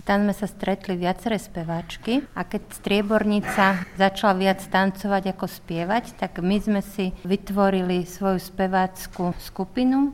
Tam sme sa stretli viaceré speváčky a keď striebornica začala viac tancovať ako spievať, tak my sme si vytvorili svoju spevácku skupinu.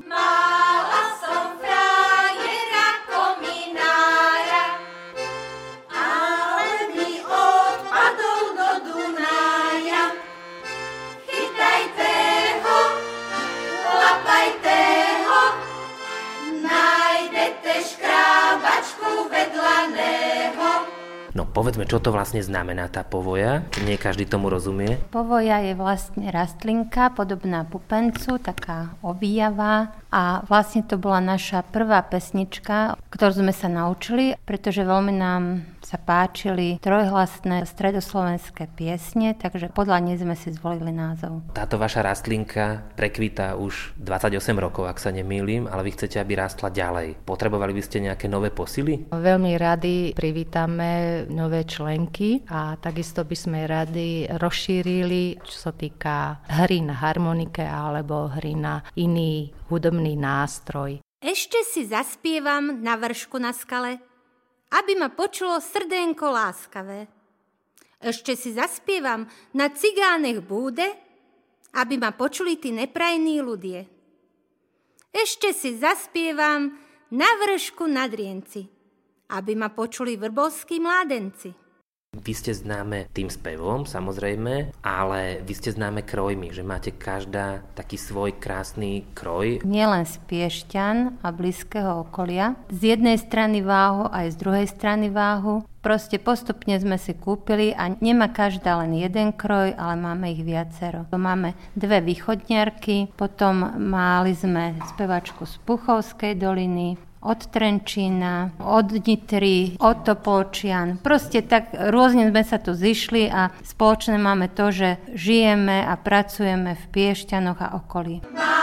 No povedzme, čo to vlastne znamená tá povoja, nie každý tomu rozumie. Povoja je vlastne rastlinka, podobná pupencu, taká ovíjavá a vlastne to bola naša prvá pesnička, ktorú sme sa naučili, pretože veľmi nám sa páčili trojhlasné stredoslovenské piesne, takže podľa nej sme si zvolili názov. Táto vaša rastlinka prekvitá už 28 rokov, ak sa nemýlim, ale vy chcete, aby rástla ďalej. Potrebovali by ste nejaké nové posily? Veľmi radi privítame nové členky a takisto by sme radi rozšírili, čo sa týka hry na harmonike alebo hry na iný hudobný nástroj. Ešte si zaspievam na vršku na skale, aby ma počulo srdenko láskavé. Ešte si zaspievam na cigánech búde, aby ma počuli tí neprajní ľudie. Ešte si zaspievam na vršku na drienci, aby ma počuli vrbovskí mládenci. Vy ste známe tým spevom, samozrejme, ale vy ste známe krojmi, že máte každá taký svoj krásny kroj. Nielen z Piešťan a blízkeho okolia. Z jednej strany váhu aj z druhej strany váhu. Proste postupne sme si kúpili a nemá každá len jeden kroj, ale máme ich viacero. Máme 2 východniarky, potom mali sme spevačku z Puchovskej doliny, od Trenčína, od Nitry, od Topolčian. Proste tak rôzne sme sa tu zišli a spoločné máme to, že žijeme a pracujeme v Piešťanoch a okolí.